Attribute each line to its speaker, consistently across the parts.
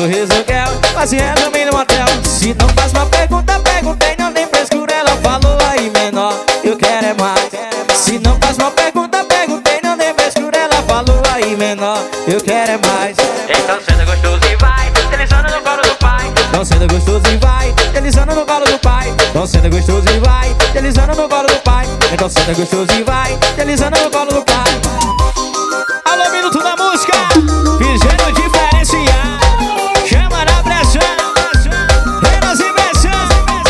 Speaker 1: sorriso quer, mas se resume no motel. Se não faz uma pergunta, perguntei, não tem frescura. Ela falou aí menor, eu quero é mais. Se não faz uma pergunta, perguntei, não tem frescura. Ela falou aí menor, eu quero é mais.
Speaker 2: Então senta gostoso e vai, deslizando no colo do pai.
Speaker 1: Então senta gostoso e vai, deslizando no colo do pai. Então senta gostoso e vai, deslizando no colo do pai. Então senta gostoso e vai, deslizando no colo do pai. Alô, minuto da música, fizeram diferenciar. Chama na pressão, Renas e pressão.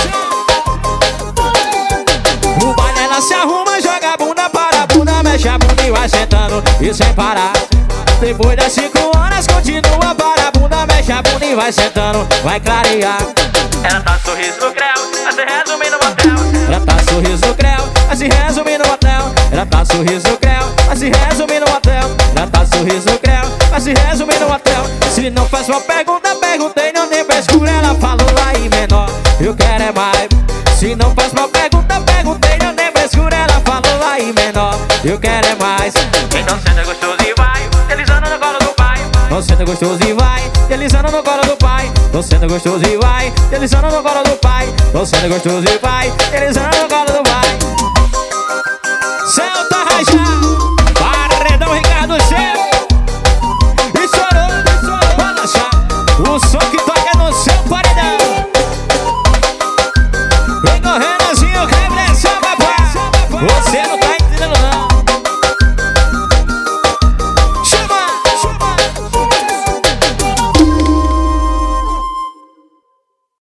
Speaker 1: O baile ela se arruma, joga a bunda para a bunda, mexe a bunda e vai sentando e sem parar. Depois das 5 horas continua para a bunda, mexe a bunda e vai sentando, vai clarear.
Speaker 2: Ela tá sorriso no creu, a se resume no motel.
Speaker 1: Ela tá sorriso no creu, a se resume no motel. Ela tá sorriso no creu, a se resume no motel. Ela tá sorriso no creu, a se resume no motel. Se não faz uma pergunta, perguntei, não tem frescura. Ela falou aí menor, eu quero é mais. Se não faz uma pergunta, perguntei, não tem frescura. Ela falou aí menor, eu quero é mais.
Speaker 2: Então senta gostoso e vai, deslizando no colo do pai.
Speaker 1: Então senta gostoso e vai, deslizando no colo do pai. Então senta gostoso e vai, deslizando no colo do pai. Então senta gostoso e vai, deslizando no colo do pai.